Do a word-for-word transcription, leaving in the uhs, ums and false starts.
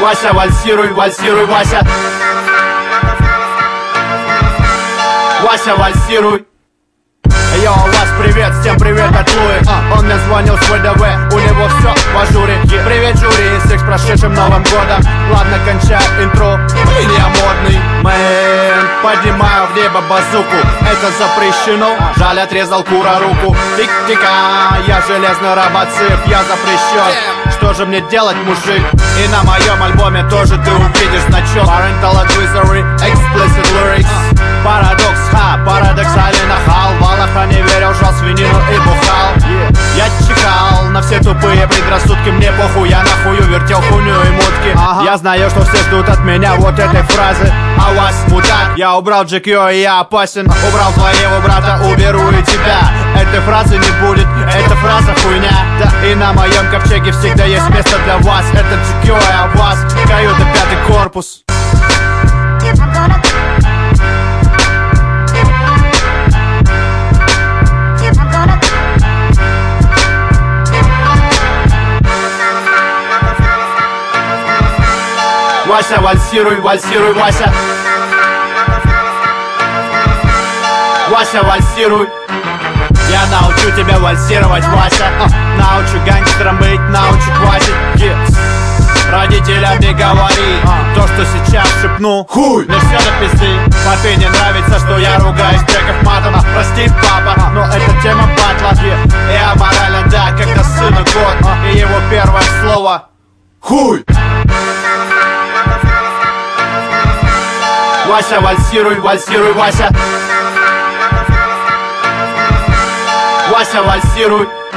Вася, вальсируй, вальсируй, Вася. Вася, вальсируй. Йоу, Вась, привет, всем привет от Луи. а, Он мне звонил с ВДВ, у него все в ажуре. yeah. Привет, жюри, всех с прошедшим Новым годом. Ладно, кончай интро, блин, я модный мэн. Поднимаю в небо базуку, это запрещено. Жаль, отрезал Кура руку. Тик-тика, я железный робоцып, я запрещен. Что же мне делать, мужик? И на моем альбоме тоже ты увидишь значок Parental Advisory, Explicit Lyrics. Парадокс, ха, парадоксальный нахал. В Аллаха не верил, жал свинину и бухал. yeah. Я чихал на все тупые предрассудки. Мне похуй, я нахую вертел хуйню и мутки. ага. Я знаю, что все ждут от меня вот этой фразы. А вас мудак, я убрал джи кью и я опасен. Убрал твоего брата, уберу и тебя. Этой фразы не будет, эта фраза хуйня. Да, и на моем ковчеге всегда есть место для вас. Это джи кью, а вас каюта пятый корпус. Вася, вальсируй, вальсируй, Вася. Вася, вальсируй. Я научу тебя вальсировать, Вася. а, Научу гангстером быть, научу хватит. yes. Родителям не говори а. То, что сейчас шепну, хуй. Мне все до пизды. Папе не нравится, что я ругаюсь треков матом. а, Прости, папа, но это тема батла. yeah. Я морально, да, когда сыну год. а, И его первое слово хуй. Вася, вальсируй, вальсируй, Вася. Вася, вальсируй.